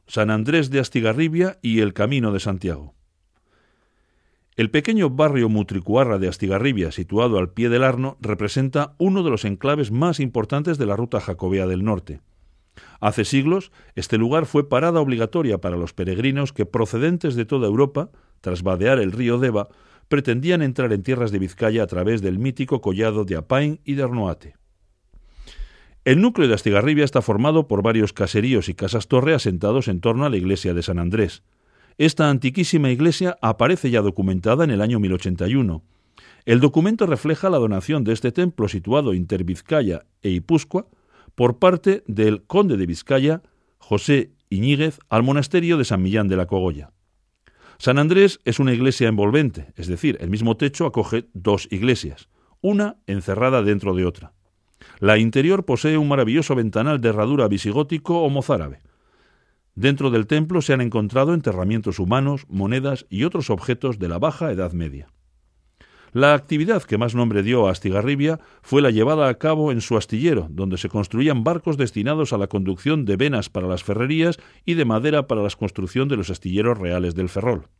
San Andrés de Astigarribia y el Camino de Santiago. El pequeño barrio Mutricuarra de Astigarribia, situado al pie del Arno, representa uno de los enclaves más importantes de la ruta jacobea del norte. Hace siglos, este lugar fue parada obligatoria para los peregrinos que, procedentes de toda Europa, tras vadear el río Deva, pretendían entrar en tierras de Vizcaya a través del mítico collado de Apain y de Arnoate. El núcleo de Astigarribia está formado por varios caseríos y casas-torre asentados en torno a la iglesia de San Andrés. Esta antiquísima iglesia aparece ya documentada en el año 1081. El documento refleja la donación de este templo situado inter Vizcaya e Ipúzcoa por parte del conde de Vizcaya, José Iñíguez, al monasterio de San Millán de la Cogolla. San Andrés es una iglesia envolvente, es decir, el mismo techo acoge dos iglesias, una encerrada dentro de otra. La interior posee un maravilloso ventanal de herradura visigótico o mozárabe. Dentro del templo se han encontrado enterramientos humanos, monedas y otros objetos de la Baja Edad Media. La actividad que más nombre dio a Astigarribia fue la llevada a cabo en su astillero, donde se construían barcos destinados a la conducción de venas para las ferrerías y de madera para la construcción de los astilleros reales del Ferrol.